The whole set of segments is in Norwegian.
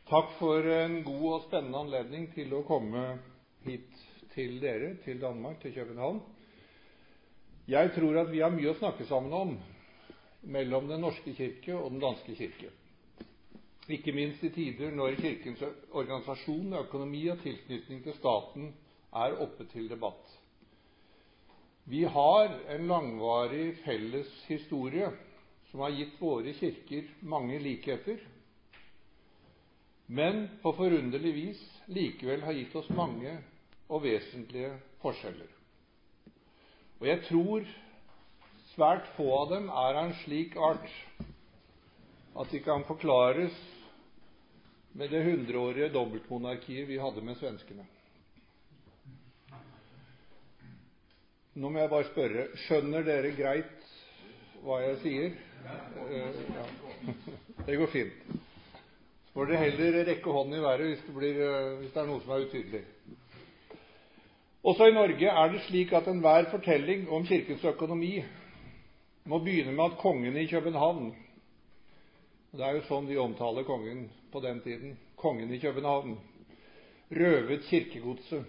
Takk for en god og spennende anledning til å komme hit til dere, til Danmark, til København. Jeg tror at vi har mye å snakke sammen om mellom den norske kirke og den danske kirke. Ikke minst i tider når kirkens organisasjon, økonomi og tilknytning til staten er oppe til debatt. Vi har en langvarig felles historie som har gitt våre kirker mange likheter, men på forunderlig vis likevel har gitt oss mange og vesentlige forskjeller. Og jeg tror svært få av dem er av en slik art at de kan forklares med det 100-årige dobbeltmonarkiet vi hadde med svenskene. Nå må jeg bare spørre, skjønner dere greit hva jeg sier? Ja. Det går fint. Så får dere heller rekke hånden i været hvis det er noe som er utydelig. Også i Norge er det slik at enhver fortelling om kirkens økonomi må begynne med at kongen i København, det er jo sånn de omtaler kongen på den tiden, kongen i København, røvet kirkegodset.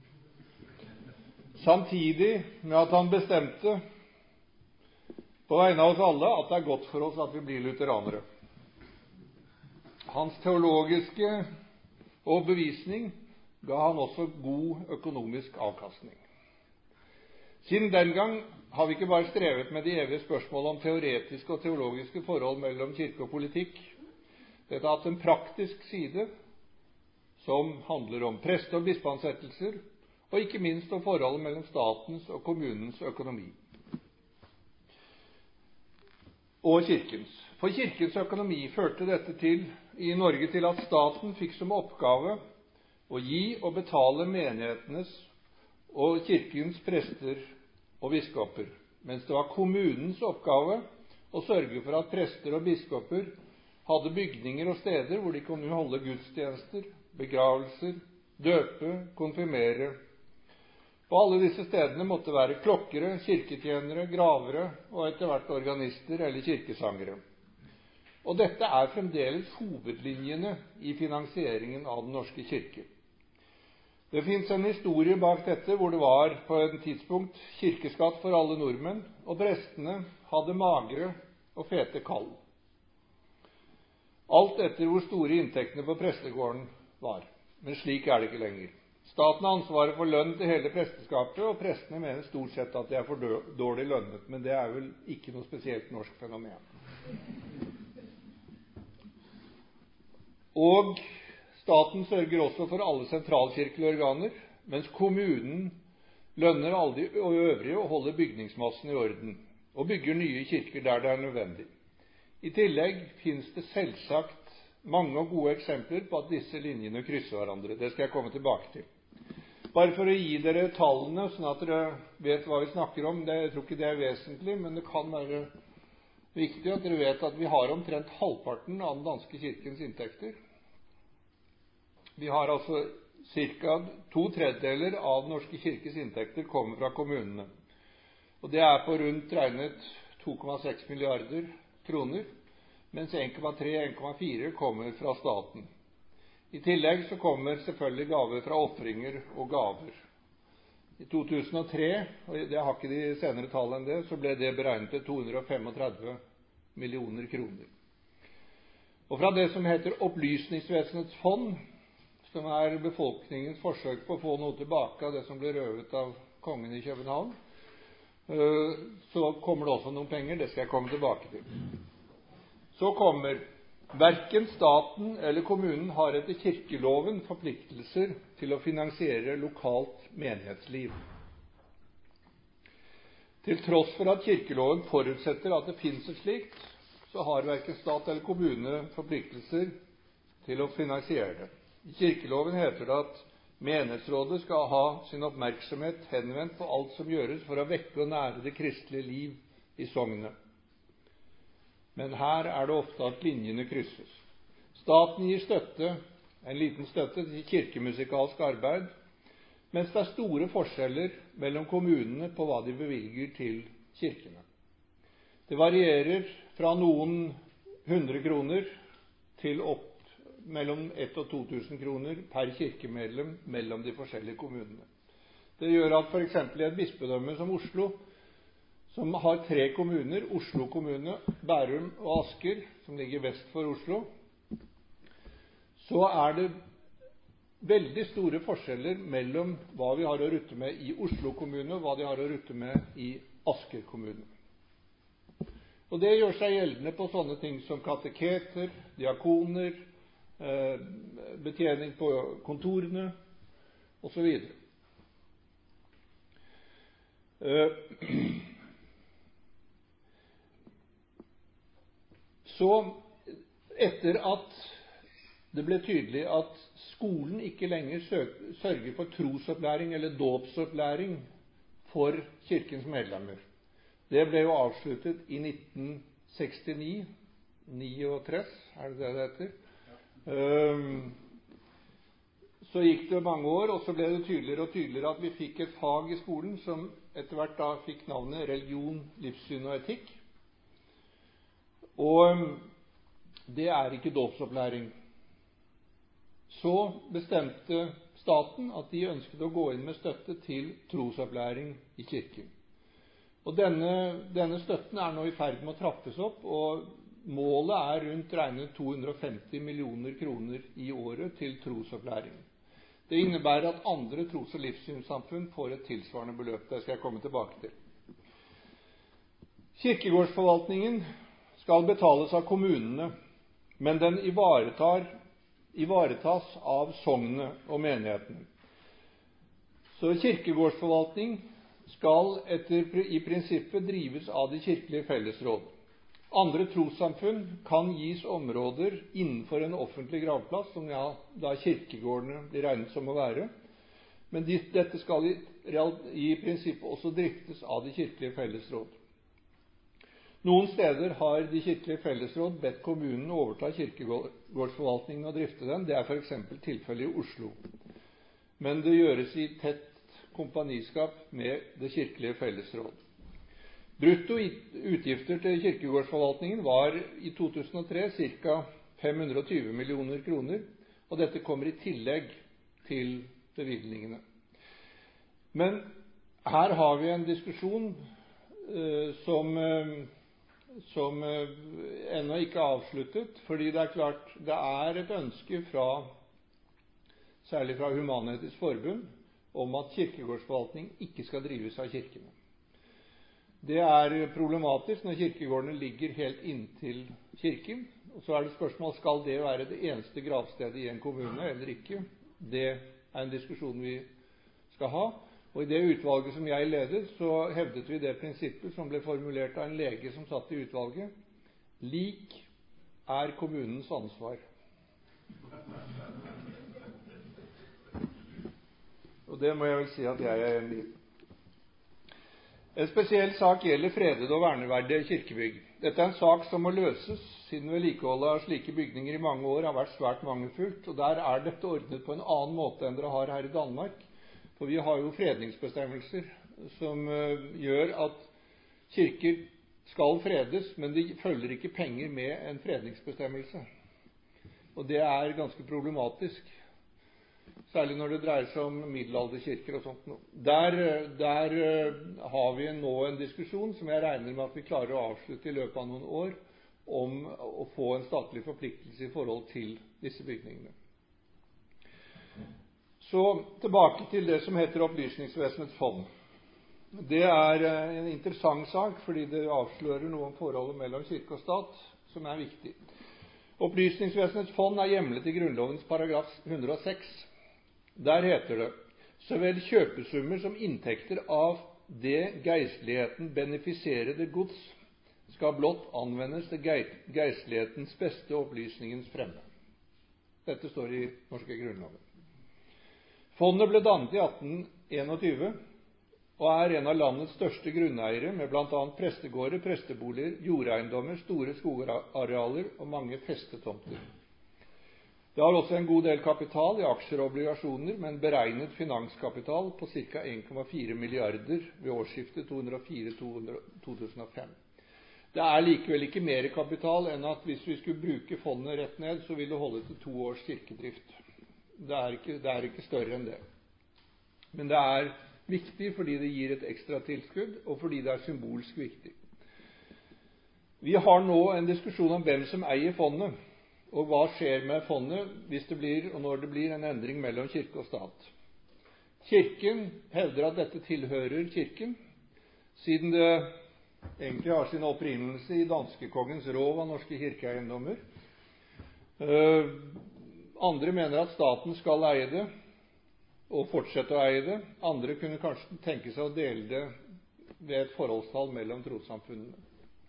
Samtidig med at han bestemte på vegne av oss alle at det er godt for oss at vi blir lutheranere. Hans teologiske overbevisning ga han også god økonomisk avkastning. Siden den gang har vi ikke bare strevet med de evige spørsmål om teoretiske og teologiske forhold mellom kirke og politikk. Dette har hatt en praktisk side som handler om preste- og bispeansettelser, og ikke minst om forholdet mellom statens og kommunens økonomi. Og kirkens. For kirkens økonomi førte dette i Norge til at staten fikk som oppgave å gi og betale menighetenes og kirkens prester og biskoper, mens det var kommunens oppgave å sørge for at prester og biskoper hadde bygninger og steder hvor de kunne holde gudstjenester, begravelser, døpe, konfirmere. På alle disse stedene måtte være klokkere, kirketjenere, gravere og etter hvert organister eller kirkesangere. Og dette er fremdeles hovedlinjene i finansieringen av den norske kirke. Det finnes en historie bak dette hvor det var på et tidspunkt kirkeskatt for alle nordmenn, og prestene hadde magre og fete kall. Alt etter hvor store inntektene på prestegården var. Men slik er det ikke lenger. Staten har ansvaret for lønn til hele presteskapet, og prestene mener stort sett at de er for dårlig lønnet, men det er vel ikke noe spesielt norsk fenomen. Og staten sørger også for alle sentralkirkelige organer, mens kommunen lønner alle de øvrige og holder bygningsmassen i orden, og bygger nye kirker der det er nødvendig. I tillegg finnes det selvsagt mange og gode eksempler på at disse linjene krysser hverandre. Det skal jeg komme tilbake til. Bare for å gi dere tallene, sånn at dere vet hva vi snakker om. Jeg tror ikke det er vesentlig, men det kan være viktig at dere vet at vi har omtrent halvparten av den danske kirkens inntekter. Vi har altså ca. 2/3 av den norske kirkes inntekter kommer fra kommunene. Og det er på rundt regnet 2,6 milliarder kroner, mens 1,3–1,4 kommer fra staten. I tillegg så kommer selvfølgelig gaver fra ofringer og gaver. I 2003, og jeg har ikke de senere tall enn det, så ble det beregnet til 235 millioner kroner. Og fra det som heter Opplysningsvesenets fond, som er befolkningens forsøk på å få noe tilbake av det som ble røvet av kongen i København, så kommer det også noen penger. Det skal jeg komme tilbake til. Så kommer verken staten eller kommunen har etter kirkeloven forpliktelser til å finansiere lokalt menighetsliv. Til tross for at kirkeloven forutsetter at det finnes et slikt, så har verken stat eller kommune forpliktelser til å finansiere det. I kirkeloven heter det at menighetsrådet skal ha sin oppmerksomhet henvendt på alt som gjøres for å vekke og nære det kristelige liv i sognet. Men her er det ofte at linjene krysses. Staten gir støtte, en liten støtte til kirkemusikalsk arbeid, mens det er store forskjeller mellom kommunene på hva de bevilger til kirkene. Det varierer fra noen 100 kroner til opp mellom 1 og 2000 kroner per kirkemedlem mellom de forskjellige kommunene. Det gjør at for eksempel i et bispedømme som Oslo, som har 3 kommuner, Oslo kommune, Bærum og Asker, som ligger vest for Oslo, så er det veldig store forskjeller mellom hva vi har å rutte med i Oslo kommune, og hva de har å rutte med i Asker kommune. Og det gjør seg gjeldende på sånne ting som kateketer, diakoner, betjening på kontorene, og så videre. Så etter at det ble tydelig at skolen ikke lenger sørger for trosopplæring eller dåpsopplæring for kirkens medlemmer. Det ble jo avsluttet i 1969, 39, er det det heter? Så gikk det mange år, og så ble det tydeligere og tydeligere at vi fikk et fag i skolen som etter hvert da fikk navnet religion, livssyn og etikk. Og det er ikke dåpsopplæring. Så bestemte staten at de ønsket å gå inn med støtte til trosopplæring i kirken. Og denne støtten er nå i ferd med å trappes opp, og målet er rundt regnet 250 millioner kroner i året til trosopplæring. Det innebærer at andre tros- og livssynssamfunn får et tilsvarende beløp. Det skal jeg komme tilbake til. Kirkegårdsforvaltningen skal betales av kommunene, men den ivaretas av sognene og menighetene. Så kirkegårdsforvaltning skal i prinsippet drives av de kirkelige fellesråd. Andre trossamfunn kan gis områder innenfor en offentlig gravplass, som da kirkegårdene blir regnet som å være, men dette skal i prinsippet også driftes av de kirkelige fellesråd. Noen steder har de kirkelige fellesråd bedt kommunen overta kirkegårdsforvaltningen og drifte den. Det er for eksempel tilfellet i Oslo. Men det gjøres i tett kompaniskap med det kirkelige fellesråd. Brutto utgifter til kirkegårdsforvaltningen var i 2003 ca. 520 millioner kroner, og dette kommer i tillegg til bevilgningene. Men her har vi en diskusjon som ennå ikke er avsluttet, fordi det er klart det er et ønske særlig fra Human-Etisk Forbund om at kirkegårdsforvaltning ikke skal drives av kirkene. Det er problematisk når kirkegårdene ligger helt inntil kirken, og så er det spørsmål, skal det være det eneste gravstedet i en kommune eller ikke? Det er en diskusjon vi skal ha. Og i det utvalget som jeg ledet, så hevdet vi det prinsippet som ble formulert av en lege som satt i utvalget. Lik er kommunens ansvar. Og det må jeg vel si at jeg er enig i. En spesiell sak gjelder fredede og verneverdige kirkebygg. Dette er en sak som må løses, siden vedlikeholdet av slike bygninger i mange år har vært svært mangelfullt, og der er dette ordnet på en annen måte enn dere har her i Danmark. For vi har jo fredningsbestemmelser som gjør at kirker skal fredes, men de følger ikke penger med en fredningsbestemmelse. Og det er ganske problematisk, særlig når det dreier seg om middelalderkirker og sånt. Der har vi nå en diskusjon som jeg regner med at vi klarer å avslutte i løpet av noen år, om å få en statlig forpliktelse i forhold til disse bygningene. Så tilbake til det som heter Opplysningsvesenets fond. Det er en interessant sak, fordi det avslører noe om forholdet mellom kirke og stat, som er viktig. Opplysningsvesenets fond er hjemlet i Grunnlovens paragraf 106. Der heter det: så vel kjøpesummer som inntekter av det geistligheten benefiserede gods skal blott anvendes til geistlighetens beste og opplysningens fremme. Dette står i norske grunnloven. Fondet ble dannet i 1821 og er en av landets største grunneiere, med bl.a. prestegårder, presteboliger, jordeiendommer, store skogarealer og mange festetomter. Det har også en god del kapital i aksjer og obligasjoner, med en beregnet finanskapital på ca. 1,4 milliarder ved årsskiftet 2004-2005. Det er likevel ikke mer kapital enn at hvis vi skulle bruke fondet rett ned, så ville det holde til 2 års kirkedrift. Det er ikke større enn det. Men det er viktig fordi det gir et ekstra tilskudd, og fordi det er symbolsk viktig. Vi har nå en diskusjon om hvem som eier fondet, og hva skjer med fondet hvis det blir, og når det blir en endring mellom kirke og stat. Kirken hevder at dette tilhører kirken, siden det egentlig har sin opprinnelse i danskekongens rov av norske kirkeeiendommer. Andre mener at staten skal eie det, og fortsette å eie det. Andre kunne kanskje tenke seg å dele det ved et forholdstall mellom trossamfunnene.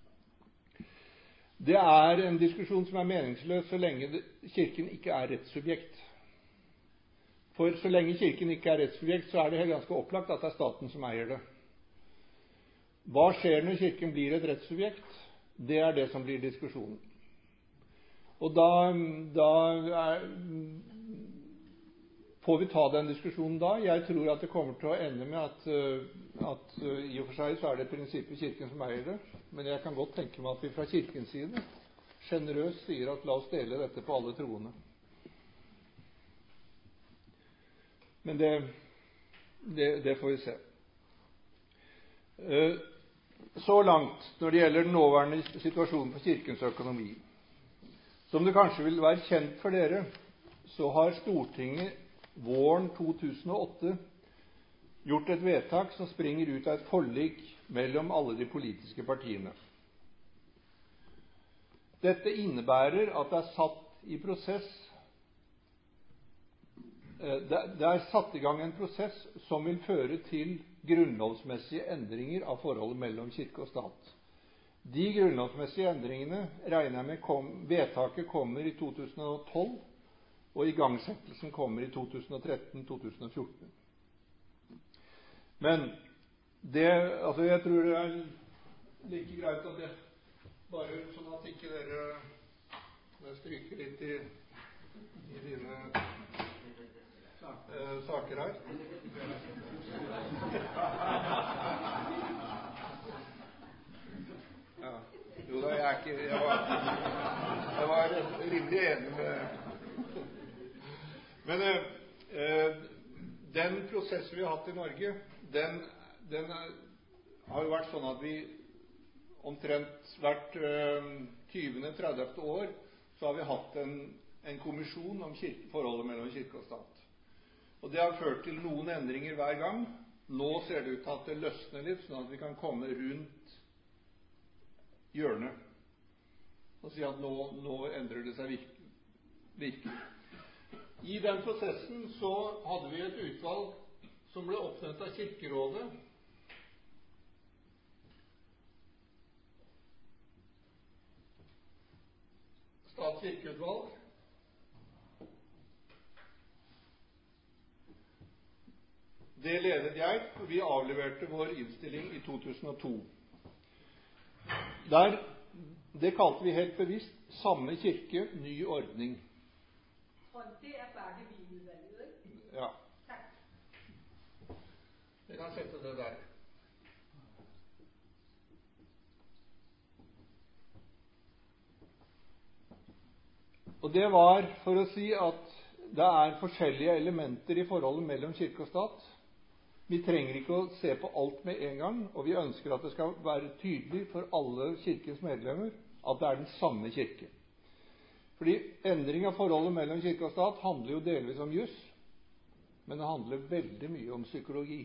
Det er en diskusjon som er meningsløs så lenge kirken ikke er rettssubjekt. For så lenge kirken ikke er rettssubjekt, så er det ganske opplagt at det er staten som eier det. Hva skjer når kirken blir et rettssubjekt? Det er det som blir diskusjonen. Og da får vi ta den diskusjonen da. Jeg tror at det kommer til å ende med at i og for seg så er det prinsippet kirken som eier det, men jeg kan godt tenke meg at vi fra kirkens side generøst sier at la oss dele dette på alle troende. Men det får vi se. Så langt når det gjelder den nåværende situasjonen for kirkens økonomi. Som det kanskje vil være kjent for dere, så har Stortinget våren 2008 gjort et vedtak som springer ut av et forlik mellom alle de politiske partiene. Dette innebærer at det er satt i gang en prosess som vil føre til grunnlovsmessige endringer av forholdet mellom kirke og stat. De grunnlovsmessige endringene regner jeg med vedtaket kommer i 2012, og igangsettelsen kommer i 2013-2014. Men jeg tror det er like greit at jeg bare sånn at ikke dere stryker litt i dine saker her. Ja. Jo da, jeg var rimelig enig med. Men den prosessen vi har hatt i Norge, den har jo vært sånn at vi omtrent hvert 20.–30. år så har vi hatt en kommisjon om forholdet mellom kirke og stat. Og det har ført til noen endringer hver gang. Nå ser det ut til at det løsner litt, sånn at vi kan komme rundt hjørnet og si at nå endrer det seg virkelig. I den prosessen så hadde vi et utvalg som ble oppnevnt av Kirkerådet. Statskirkeutvalg. Det ledet jeg, og vi avleverte vår innstilling i 2002. Det kalte vi helt bevisst samme kirke, ny ordning. Og det er ferdigbehandlet, ikke? Ja. Takk. Jeg kan sette det der. Og det var for å si at det er forskjellige elementer i forholdet mellom kirke og stat. Vi trenger ikke å se på alt med en gang, og vi ønsker at det skal være tydelig for alle kirkens medlemmer at det er den samme kirke. Fordi endring av forholdet mellom kirke og stat handler jo delvis om juss, men det handler veldig mye om psykologi.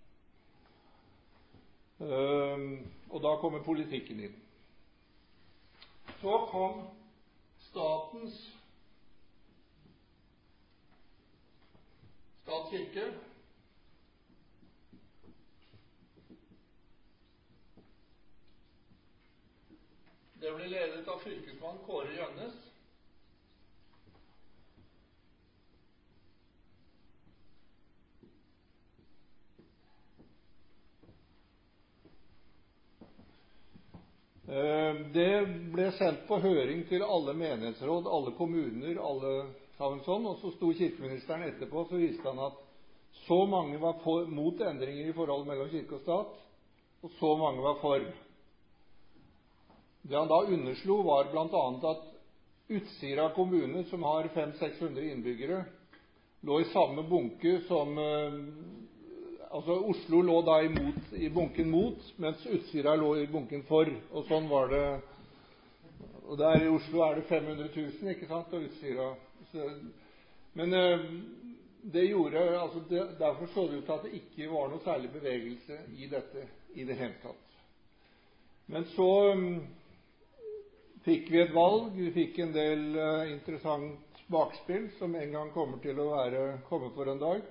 Og da kommer politikken inn. Så kom statskirke. Det ble ledet av fylkesmann Kåre Gjønnes. Det ble sendt på høring til alle menighetsråd, alle kommuner, alle sammen sånn, og så sto kirkeministeren etterpå, så viste han at så mange var mot endringer i forholdet mellom kirke og stat, og så mange var for. Det han da underslo, var blant annet at Utsira kommune, som har 500-600 innbyggere, lå i samme bunke som altså Oslo lå da i bunken mot, mens Utsira lå i bunken for. Og sånn var det. Og der i Oslo er det 500 000, ikke sant? Og Utsira. Men det gjorde, altså derfor så det ut til at det ikke var noe særlig bevegelse i dette i det hele tatt. Men så fikk vi et valg, vi fikk en del interessant bakspill, som en gang kommer til å komme for en dag,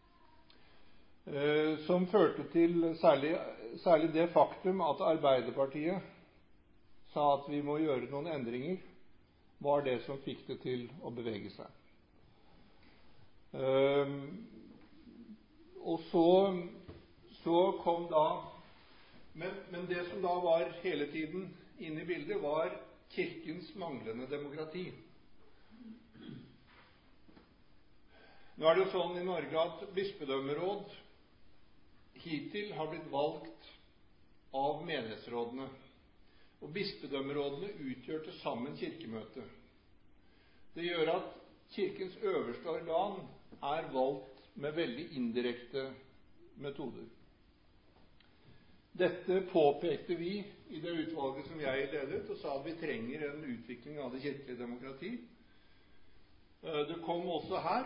som førte til særlig det faktum at Arbeiderpartiet sa at vi må gjøre noen endringer, var det som fikk det til å bevege seg. Og så kom da men det som da var hele tiden inne i bildet, var kirkens manglende demokrati. Nå er det jo sånn i Norge at bispedømmeråd hittil har blitt valgt av menighetsrådene. Og bispedømmerådene utgjør til sammen kirkemøtet. Det gjør at kirkens øverste organ er valgt med veldig indirekte metoder. Dette påpekte vi i det utvalget som jeg ledet, og sa at vi trenger en utvikling av det kirkelige demokrati. Det kom også her,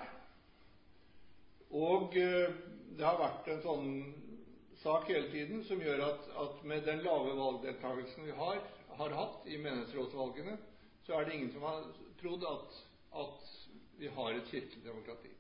og det har vært en sånn sak hele tiden som gjør at med den lave valgdeltakelsen vi har hatt i menighetsrådsvalgene, så er det ingen som har trodd at vi har et kirkelig demokrati.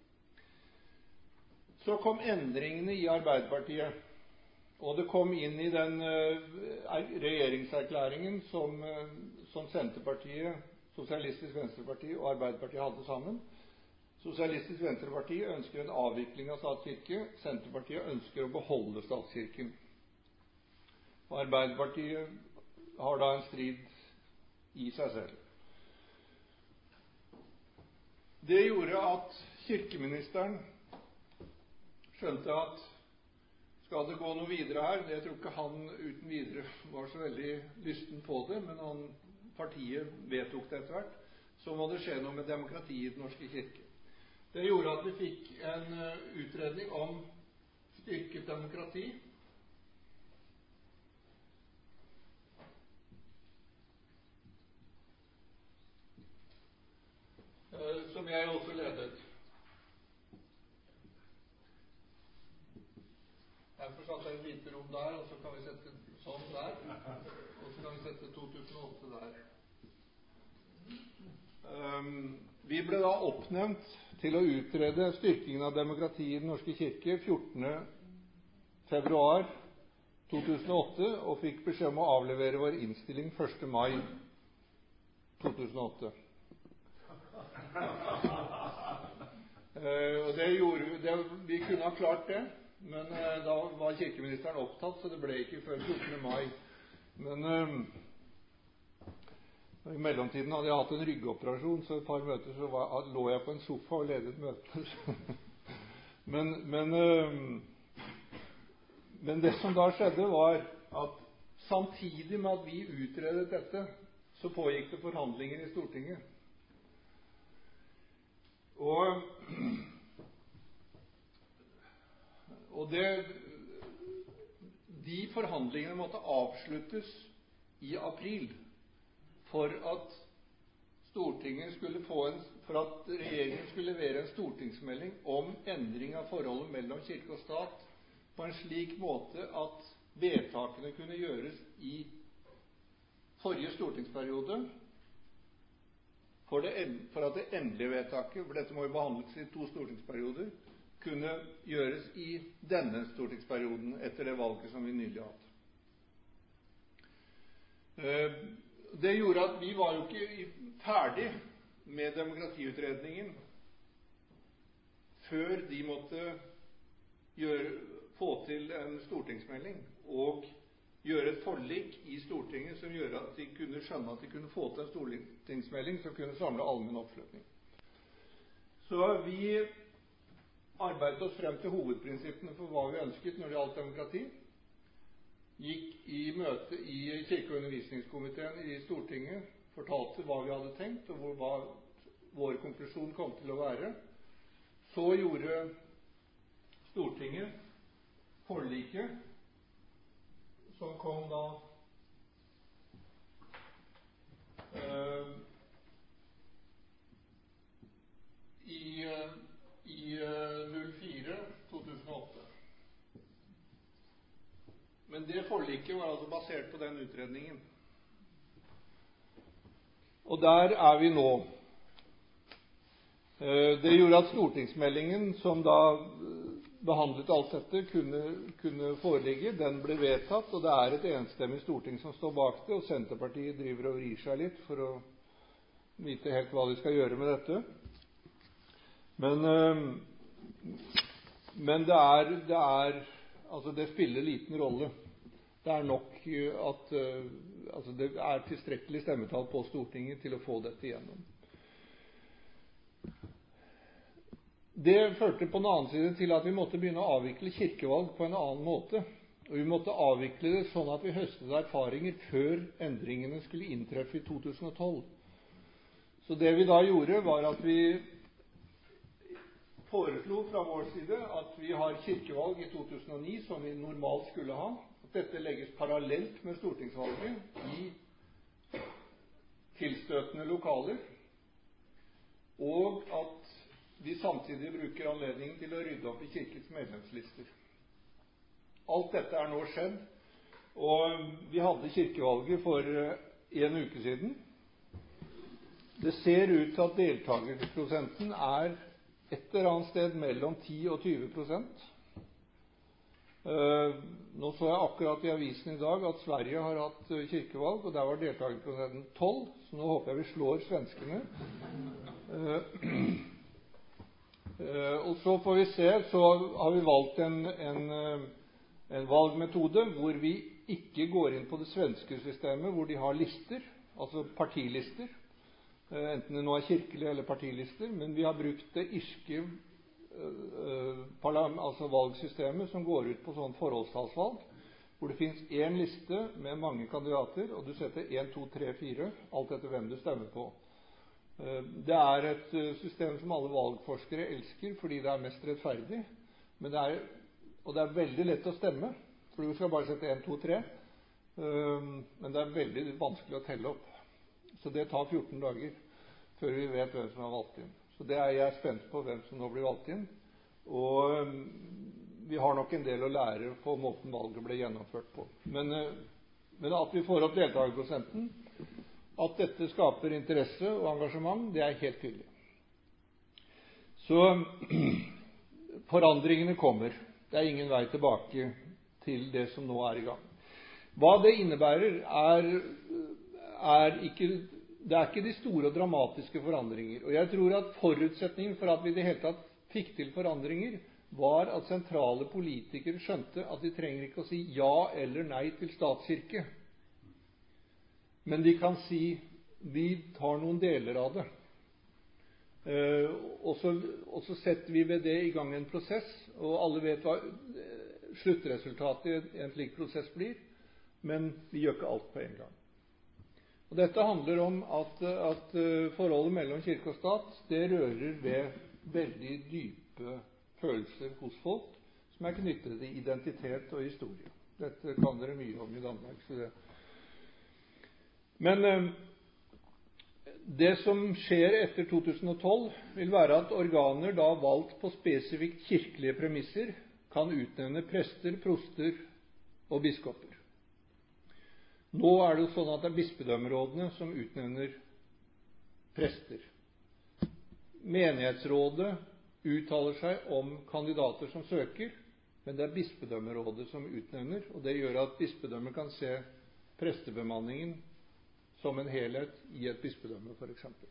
Så kom endringene i Arbeiderpartiet. Og det kom inn i den regjeringserklæringen som Senterpartiet, Sosialistisk Venstreparti og Arbeiderpartiet hadde sammen. Sosialistisk Venstreparti ønsker en avvikling av statskirke. Senterpartiet ønsker å beholde statskirken. Og Arbeiderpartiet har da en strid i seg selv. Det gjorde at kirkeministeren skjønte at skal det gå noe videre her? Jeg tror ikke han uten videre var så veldig lysten på det, men partiet vedtok det etter hvert. Så må det skje noe med demokrati i Den norske kirke. Det gjorde at vi fikk en utredning om styrket demokrati. Som jeg også ledet. Derfor satt jeg et lite rom der, og så kan vi sette sånn der, og så kan vi sette 2008 der. Vi ble da oppnevnt til å utrede styrkingen av demokrati i Den norske kirke 14. februar 2008, og fikk beskjed om å avlevere vår innstilling 1. mai 2008. Og vi kunne ha klart det. Men da var kirkeministeren opptatt, så det ble ikke før 14. mai. Men i mellomtiden hadde jeg hatt en ryggoperasjon, så et par møter så lå jeg på en sofa og ledet møter. men det som da skjedde, var at samtidig med at vi utredet dette, så pågikk det forhandlinger i Stortinget. Og de forhandlingene måtte avsluttes i april for at regjeringen skulle levere en stortingsmelding om endring av forholdet mellom kirke og stat på en slik måte at vedtakene kunne gjøres i forrige stortingsperiode, for at det endelige vedtaket, for dette må jo behandles i 2 stortingsperioder, kunne gjøres i denne stortingsperioden etter det valget som vi nylig har hatt. Det gjorde at vi var jo ikke ferdig med demokratiutredningen før de måtte få til en stortingsmelding og gjøre et forlik i Stortinget som gjør at de kunne skjønne at de kunne få til en stortingsmelding som kunne samle allmenn oppslutning. Så vi arbeidet oss frem til hovedprinsippene for hva vi ønsket når det gjaldt demokrati. gikk i møte i kirke- og undervisningskomiteen i Stortinget, fortalte hva vi hadde tenkt, og hva vår konklusjon kom til å være, så gjorde Stortinget forliket, som kom da i 04-2008. Men det forliket var altså basert på den utredningen. Og der er vi nå. Det gjorde at stortingsmeldingen, som da behandlet alt dette, kunne foreligge. Den ble vedtatt, og det er et enstemmig storting som står bak det, og Senterpartiet driver og vrir seg litt for å vite helt hva de skal gjøre med dette. Men det spiller liten rolle. Det er nok at det er tilstrekkelig stemmetall på Stortinget til å få dette igjennom. Det førte på den annen side til at vi måtte begynne å avvikle kirkevalg på en annen måte. Og vi måtte avvikle det sånn at vi høstet erfaringer før endringene skulle inntreffe i 2012. Så det vi da gjorde, var at vi foreslo fra vår side at vi har kirkevalg i 2009, som vi normalt skulle ha. At dette legges parallelt med stortingsvalget i tilstøtende lokaler, og at vi samtidig bruker anledningen til å rydde opp i kirkens medlemslister. Alt dette er nå skjedd, og vi hadde kirkevalget for en uke siden. Det ser ut til at deltakerprosenten er et eller annet sted mellom 10 og 20%. Nå så jeg akkurat i avisen i dag at Sverige har hatt kirkevalg, og der var deltakerprosenten 12, så nå håper jeg vi slår svenskene. Og så får vi se, så har vi valgt en valgmetode hvor vi ikke går inn på det svenske systemet, hvor de har lister, altså partilister, enten det nå er kirkelige eller partilister, men vi har brukt det irske altså valgsystemet som går ut på sånn forholdstallsvalg, hvor det finnes en liste med mange kandidater, og du setter 1, 2, 3, 4, alt etter hvem du stemmer på. Det er et system som alle valgforskere elsker, fordi det er mest rettferdig, og det er veldig lett å stemme, for du skal bare sette 1, 2, 3, men det er veldig vanskelig å telle opp. Så det tar 14 dager før vi vet hvem som er valgt inn. Så det er jeg spent på, hvem som nå blir valgt inn. Og vi har nok en del å lære på måten valget ble gjennomført på. Men at vi får opp deltakerprosenten, at dette skaper interesse og engasjement, det er helt tydelig. Så forandringene kommer. Det er ingen vei tilbake til det som nå er i gang. Hva det innebærer det er ikke de store og dramatiske forandringer. Og jeg tror at forutsetningen for at vi i det hele tatt fikk til forandringer, var at sentrale politikere skjønte at de trenger ikke å si ja eller nei til statskirke. Men de kan si vi tar noen deler av det. Og så setter vi ved det i gang en prosess, og alle vet hva sluttresultatet i en slik prosess blir, men vi gjør ikke alt på en gang. Og dette handler om at forholdet mellom kirke og stat, det rører ved veldig dype følelser hos folk, som er knyttet til identitet og historie. Dette kan dere mye om i Danmark. Men det som skjer etter 2012, vil være at organer da valgt på spesifikt kirkelige premisser kan utnevne prester, proster og biskoper. Nå er det sånn at det er bispedømmerådene som utnevner prester. Menighetsrådet uttaler seg om kandidater som søker, men det er bispedømmerådet som utnevner, og det gjør at bispedømmet kan se prestebemanningen som en helhet i et bispedømme, for eksempel.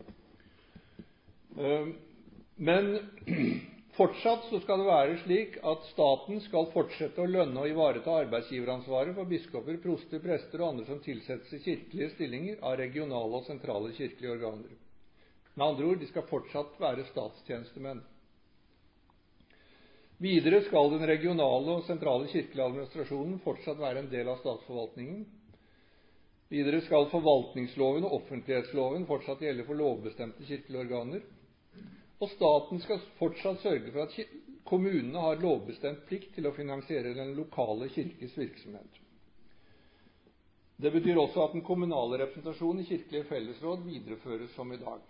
Men fortsatt så skal det være slik at staten skal fortsette å lønne og ivareta arbeidsgiveransvaret for biskoper, proster, prester og andre som tilsettes i kirkelige stillinger av regionale og sentrale kirkelige organer. Med andre ord, de skal fortsatt være statstjenestemenn. Videre skal den regionale og sentrale kirkelige administrasjonen fortsatt være en del av statsforvaltningen. Videre skal forvaltningsloven og offentlighetsloven fortsatt gjelde for lovbestemte kirkelige organer. Og staten skal fortsatt sørge for at kommunene har lovbestemt plikt til å finansiere den lokale kirkes virksomhet. Det betyr også at den kommunale representasjonen i kirkelige fellesråd videreføres som i dag.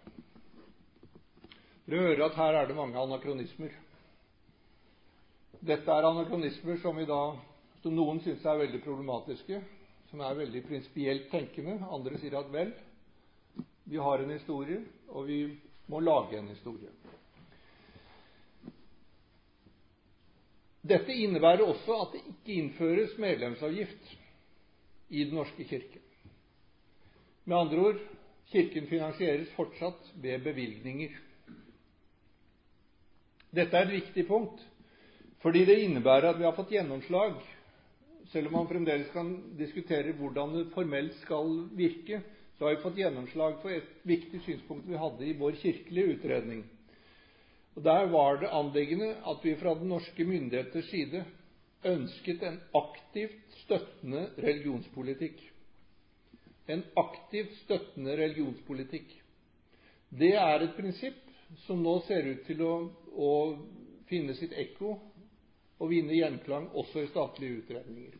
Dere hører at her er det mange anakronismer. Dette er anakronismer som noen synes er veldig problematiske, som er veldig prinsipielt tenkende. Andre sier at vel, vi har en historie, og vi må lage en historie. Dette innebærer også at det ikke innføres medlemsavgift i Den norske kirke. Med andre ord, kirken finansieres fortsatt ved bevilgninger. Dette er et viktig punkt, fordi det innebærer at vi har fått gjennomslag, selv om man fremdeles kan diskutere hvordan det formelt skal virke, så har vi fått gjennomslag for et viktig synspunkt vi hadde i vår kirkelige utredning. Og der var det anliggende at vi fra den norske myndigheters side ønsket en aktivt støttende religionspolitikk. En aktivt støttende religionspolitikk. Det er et prinsipp som nå ser ut til å finne sitt ekko og vinne gjenklang også i statlige utredninger.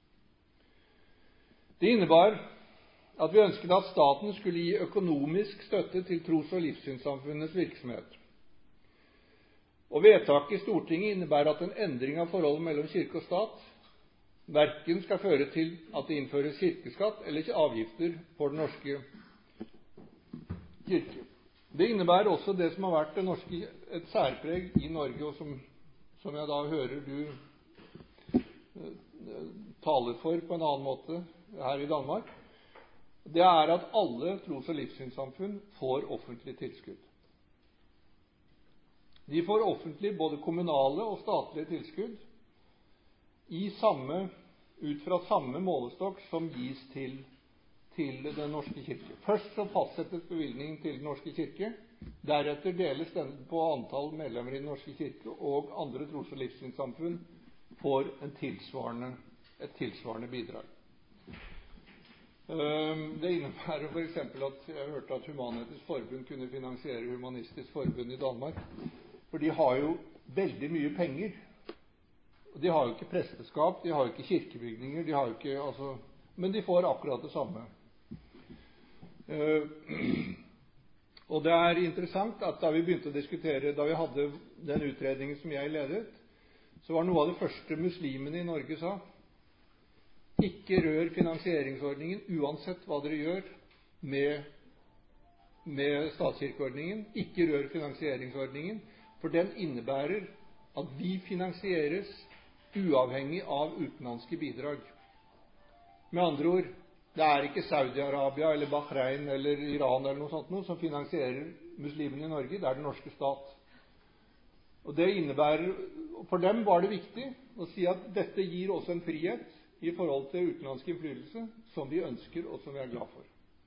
Det innebar at vi ønsket at staten skulle gi økonomisk støtte til tros- og livssynssamfunnenes virksomhet. Og vedtaket i Stortinget innebærer at en endring av forholdet mellom kirke og stat verken skal føre til at det innføres kirkeskatt eller avgifter for Den norske kirke. Det innebærer også det som har vært et særpreg i Norge, og som jeg da hører du taler for på en annen måte her i Danmark. Det er at alle tros- og livssynssamfunn får offentlig tilskudd. De får offentlig både kommunale og statlige tilskudd ut fra samme målestokk som gis til Den norske kirke. Først så fastsettes bevilgningen til Den norske kirke, deretter deles den på antall medlemmer i Den norske kirke, og andre tros- og livssynssamfunn får et tilsvarende bidrag. Det innebærer for eksempel at jeg hørte at Human-Etisk Forbund kunne finansiere Humanistisk Forbund i Danmark, for de har jo veldig mye penger. De har jo ikke presteskap, de har jo ikke kirkebygninger, men de får akkurat det samme. Og det er interessant at da vi begynte å diskutere, da vi hadde den utredningen som jeg ledet, så var noe av det første muslimene i Norge sa: ikke rør finansieringsordningen, uansett hva dere gjør med statskirkeordningen. Ikke rør finansieringsordningen, for den innebærer at vi finansieres uavhengig av utenlandske bidrag. Med andre ord, det er ikke Saudi-Arabia eller Bahrain eller Iran eller noe sånt som finansierer muslimene i Norge, det er den norske stat. Og det innebærer, for dem var det viktig å si at dette gir også en frihet i forhold til utenlandsk innflytelse som vi ønsker og som vi er glad for.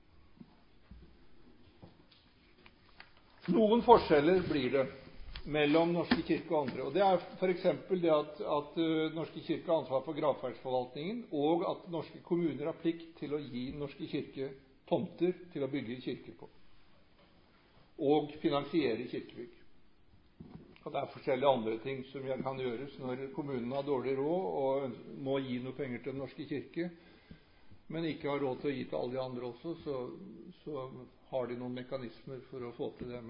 Noen forskjeller blir det mellom Norske kirke og andre. Og det er for eksempel det at Norske kirke har ansvar for gravferdsforvaltningen, og at norske kommuner har plikt til å gi Norske kirke tomter til å bygge kirker på. Og finansiere kirkebygg. Og det er forskjellige andre ting som kan gjøres når kommunen har dårlig råd og må gi noe penger til Den norske kirke, men ikke har råd til å gi til alle de andre også, så har de noen mekanismer for å få til det.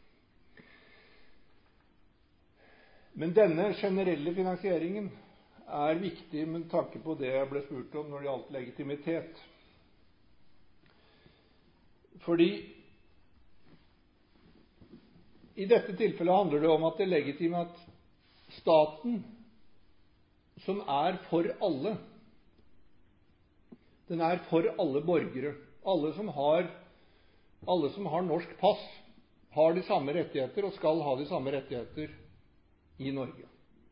Men denne generelle finansieringen er viktig med tanke på det jeg ble spurt om når det gjaldt legitimitet. Fordi i dette tilfellet handler det om at det er legitimt at staten, som er for alle, den er for alle borgere. Alle som har norsk pass, har de samme rettigheter og skal ha de samme rettigheter i Norge.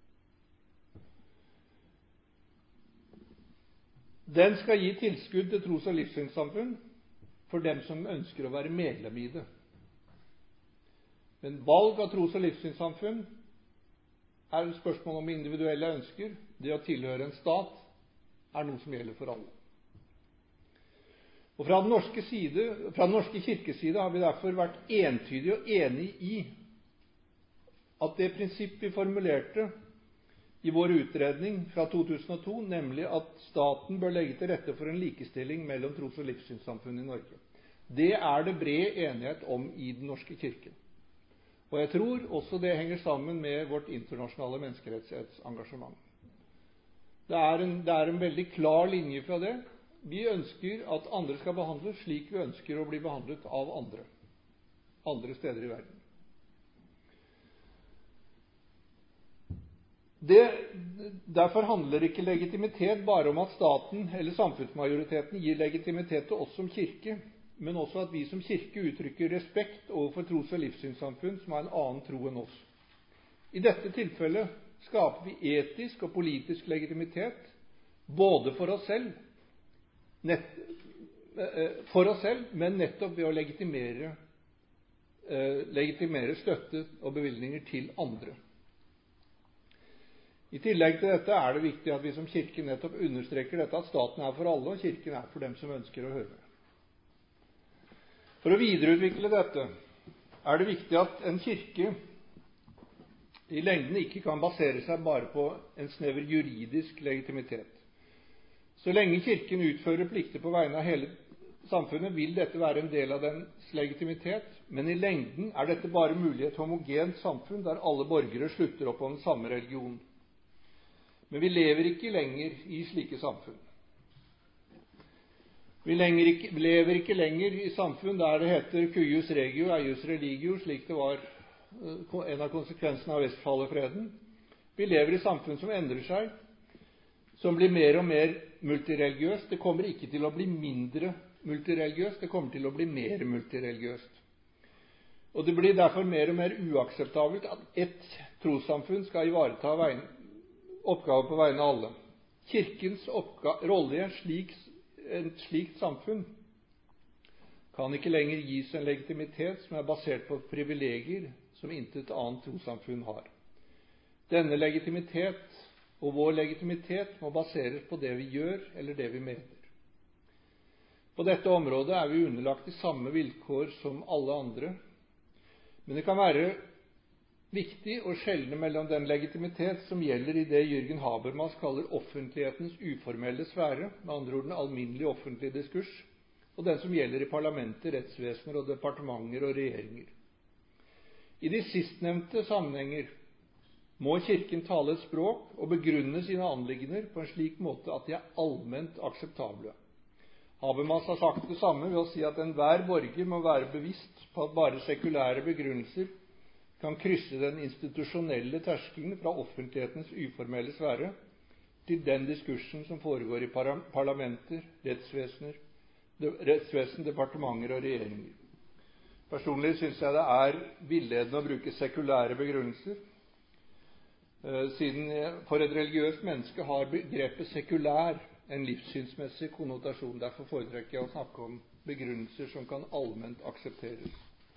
Den skal gi tilskudd til tros- og livssynssamfunn for dem som ønsker å være medlem i det. Men valg av tros- og livssynssamfunn er et spørsmål om individuelle ønsker. Det å tilhøre en stat er noe som gjelder for alle. Og fra den norske kirkes side har vi derfor vært entydige og enige i at det prinsipp vi formulerte i vår utredning fra 2002, nemlig at staten bør legge til rette for en likestilling mellom tros- og livssynssamfunn i Norge, det er det bred enighet om i den norske kirken. Og jeg tror også det henger sammen med vårt internasjonale menneskerettighetsengasjement. Det er en veldig klar linje fra det. Vi ønsker at andre skal behandles slik vi ønsker å bli behandlet av andre steder i verden. Derfor handler ikke legitimitet bare om at staten eller samfunnsmajoriteten gir legitimitet til oss som kirke, men også at vi som kirke uttrykker respekt overfor tros- og livssynssamfunn som har en annen tro enn oss. I dette tilfellet skaper vi etisk og politisk legitimitet både for oss selv, men nettopp ved å legitimere støtte og bevilgninger til andre. I tillegg til dette er det viktig at vi som kirke nettopp understreker dette, at staten er for alle, og kirken er for dem som ønsker å høre. For å videreutvikle dette er det viktig at en kirke i lengden ikke kan basere seg bare på en snever juridisk legitimitet. Så lenge kirken utfører plikter på vegne av hele samfunnet, vil dette være en del av dens legitimitet, men i lengden er dette bare mulig i et homogent samfunn der alle borgere slutter opp om den samme religion. Men vi lever ikke lenger i slike samfunn. Vi lever ikke lenger i samfunn der det heter cuius regio, eius religio, slik det var en av konsekvensene av Vestfalefreden. Vi lever i samfunn som endrer seg, som blir mer og mer multireligiøst. Det kommer ikke til å bli mindre multireligiøst, det kommer til å bli mer multireligiøst. Og det blir derfor mer og mer uakseptabelt at ett trossamfunn skal ivareta oppgaver på vegne av alle. Kirkens rolle i et slikt samfunn kan ikke lenger gis en legitimitet som er basert på privilegier som intet annet trossamfunn har. Denne legitimitet og vår legitimitet må baseres på det vi gjør eller det vi mener. På dette området er vi underlagt de samme vilkår som alle andre, men det kan være viktig å skjelne mellom den legitimitet som gjelder i det Jürgen Habermas kaller offentlighetens uformelle sfære, med andre ord den alminnelige offentlige diskurs, og den som gjelder i parlamenter, rettsvesener og departementer og regjeringer. I de sistnevnte sammenhenger må Kirken tale et språk og begrunne sine anliggender på en slik måte at de er allment akseptable. Habermas har sagt det samme ved å si at enhver borger må være bevisst på at bare sekulære begrunnelser kan krysse den institusjonelle terskelen fra offentlighetens uformelle sfære til den diskursen som foregår i parlamenter, rettsvesen, departementer og regjeringer. Personlig synes jeg det er villedende å bruke sekulære begrunnelser, siden for et religiøst menneske har begrepet sekulær en livssynsmessig konnotasjon. Derfor foretrekker jeg å snakke om begrunnelser som kan allment aksepteres.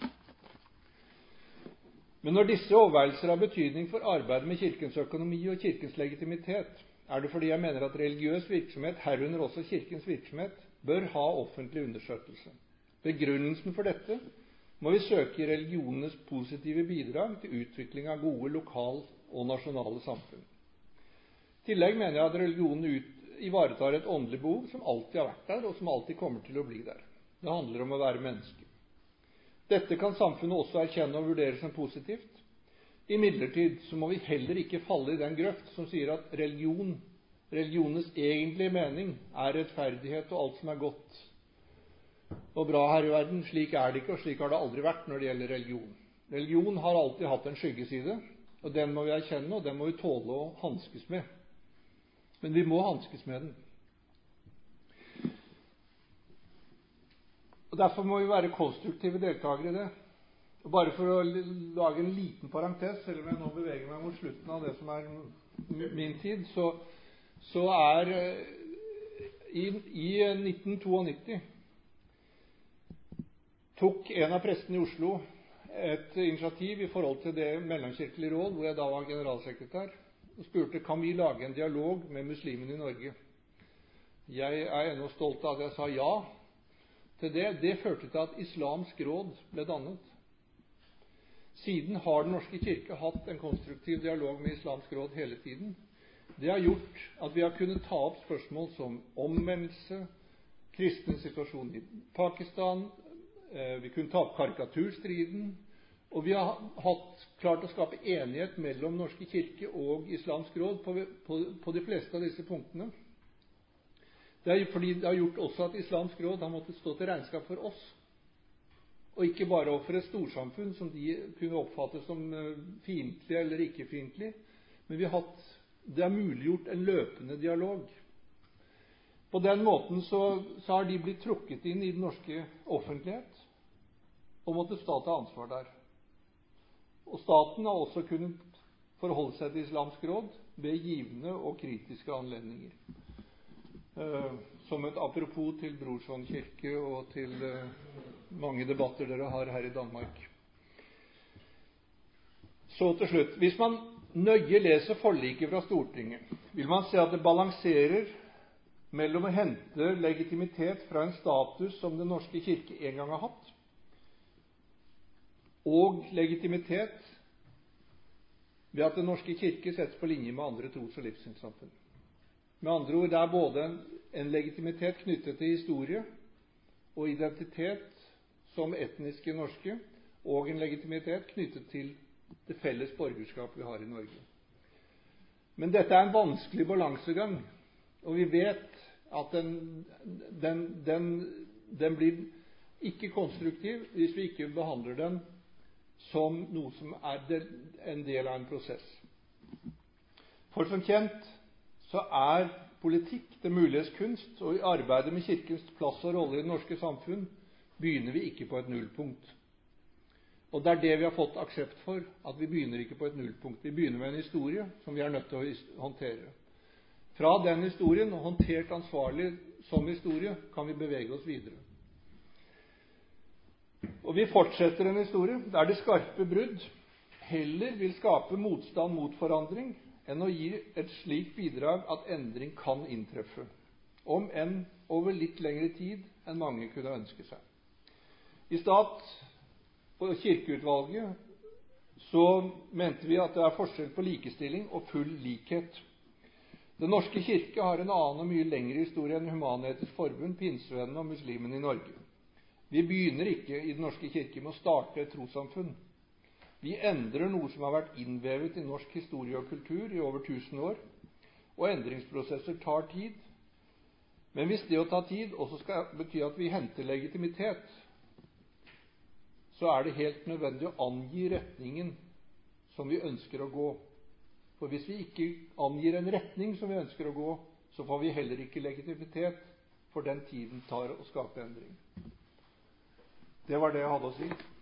Men når disse overveielser har betydning for arbeidet med Kirkens økonomi og Kirkens legitimitet, er det fordi jeg mener at religiøs virksomhet, herunder også Kirkens virksomhet, bør ha offentlig understøttelse. Begrunnelsen for dette må vi søke i religionenes positive bidrag til utvikling av gode lokal- og nasjonale samfunn. I tillegg mener jeg at religionen ivaretar et åndelig behov som alltid har vært der, og som alltid kommer til å bli der. Det handler om å være menneske. Dette kan samfunnet også erkjenne og vurdere som positivt. Imidlertid så må vi heller ikke falle i den grøft som sier at religionens egentlige mening er rettferdighet og alt som er godt og bra her i verden. Slik er det ikke, og slik har det aldri vært når det gjelder religion. Religion har alltid hatt en skyggeside, og den må vi erkjenne, og den må vi tåle å hanskes med. Men vi må hanskes med den. Og derfor må vi være konstruktive deltakere i det. Og bare for å lage en liten parentes, selv om jeg nå beveger meg mot slutten av det som er min tid, så er i 1992 tok en av prestene i Oslo et initiativ i forhold til det mellomkirkelige råd, hvor jeg da var generalsekretær, og spurte, kan vi lage en dialog med muslimene i Norge? Jeg er ennå stolt av at jeg sa ja til det. Det førte til at Islamsk råd ble dannet. Siden har Den norske kirke hatt en konstruktiv dialog med Islamsk råd hele tiden. Det har gjort at vi har kunnet ta opp spørsmål som omvendelse, kristne situasjon i Pakistan, vi kunne ta opp karikaturstriden, og vi har klart å skape enighet mellom Norske kirke og Islamsk råd på de fleste av disse punktene. Det er fordi det har gjort også at Islamsk råd har måttet stå til regnskap for oss, og ikke bare overfor et storsamfunn som de kunne oppfatte som fiendtlig eller ikke fiendtlig, men det har muliggjort en løpende dialog. På den måten så har de blitt trukket inn i den norske offentlighet og måttet stå til ansvar der. Og staten har også kunnet forholde seg til Islamsk råd ved givende og kritiske anledninger. Som et apropos til Brorson kirke og til mange debatter dere har her i Danmark. Så til slutt. Hvis man nøye leser forliket fra Stortinget, vil man se at det balanserer mellom å hente legitimitet fra en status som Den norske kirke en gang har hatt, og legitimitet ved at Den norske kirke settes på linje med andre tros- og livssynssamfunn. Med andre ord, det er både en legitimitet knyttet til historie og identitet som etniske norske, og en legitimitet knyttet til det felles borgerskap vi har i Norge. Men dette er en vanskelig balansegang, og vi vet at den blir ikke konstruktiv hvis vi ikke behandler den som noe som er en del av en prosess. For som kjent så er politikk det muliges kunst, og i arbeidet med kirkens plass og rolle i det norske samfunn begynner vi ikke på et nullpunkt. Og det er det vi har fått aksept for, at vi begynner ikke på et nullpunkt. Vi begynner med en historie som vi er nødt til å håndtere. Fra den historien, og håndtert ansvarlig som historie, kan vi bevege oss videre. Og vi fortsetter en historie der det skarpe brudd heller vil skape motstand mot forandring enn å gi et slikt bidrag at endring kan inntreffe, om enn over litt lengre tid enn mange kunne ønske seg. I stat- og kirkeutvalget så mente vi at det er forskjell på likestilling og full likhet. Den norske kirke har en annen og mye lengre historie enn Human-Etisk Forbund, Pinsevennene og muslimene i Norge. Vi begynner ikke i Den norske kirke med å starte et trossamfunn. Vi endrer noe som har vært innvevet i norsk historie og kultur i over 1000 år, og endringsprosesser tar tid. Men hvis det å ta tid også skal bety at vi henter legitimitet, så er det helt nødvendig å angi retningen som vi ønsker å gå. For hvis vi ikke angir en retning som vi ønsker å gå, så får vi heller ikke legitimitet for den tiden tar å skape endring. Det var det jeg hadde å si.